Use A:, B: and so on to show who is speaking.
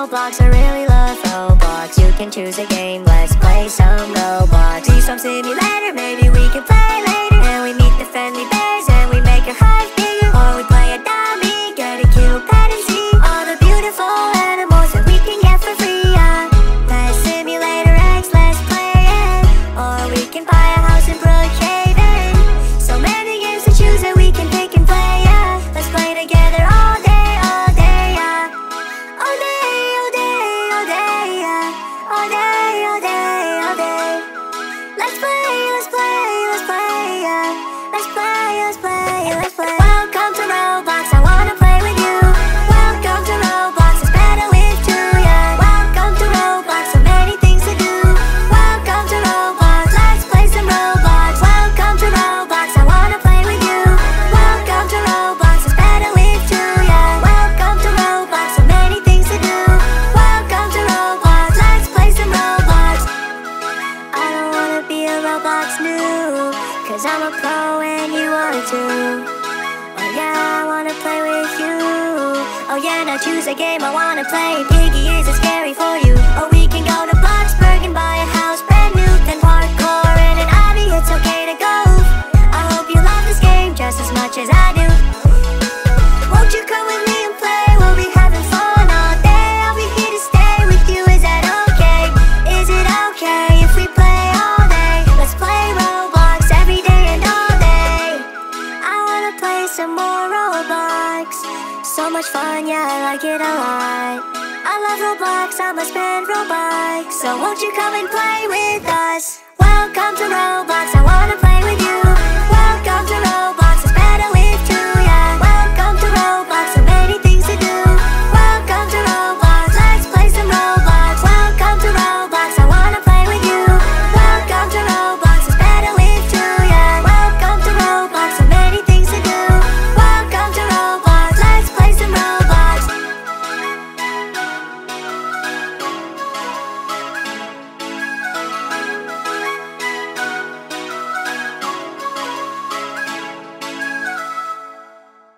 A: Roblox, I really love Roblox. You can choose a game, let's play some Roblox. See some simulator, maybe we can play later. And we meet the friendly bears and we make our hearts bigger. Or we play a dummy, get a cute pet and see all the beautiful animals that we can get for free. Pet Simulator X, let's play it. Or we can buy a house in Brookhaven. So many games to choose that we can pick and play, Let's play together all day, all day, All day, all day, all day, All day, all day, all day. Let's play, let's play, let's play, Let's play, let's play, let's play. Welcome to Roblox, I wanna play with you. Welcome to Roblox, it's better with two, Welcome to Roblox, so many things to do. Welcome to Roblox, let's play some Roblox. Welcome to Roblox, I wanna play with you. Welcome to Roblox, it's better with two, Welcome to Roblox, so many things to do. Welcome to Roblox, let's play some Roblox. I don't wanna be a Roblox noob, 'cause I'm a pro and you are too. Oh yeah, I wanna play with you. Oh yeah, now choose a game I wanna play. Piggy, is it scary for you? Or we can go to Bloxburg and buy a house brand new. Then parkour in an obby, it's okay to go. I hope you love this game just as much as I do. Won't you come with me and play? We'll be having fun all day. I'll be here to stay with you, is that okay? Is it okay if we play all day? Let's play Roblox every day and all day. I wanna play some more Roblox. So much fun, yeah, I like it a lot. I love Roblox, I'ma spend Robux. So won't you come and play with us? Welcome to Roblox, I wanna play with you. Welcome to Roblox.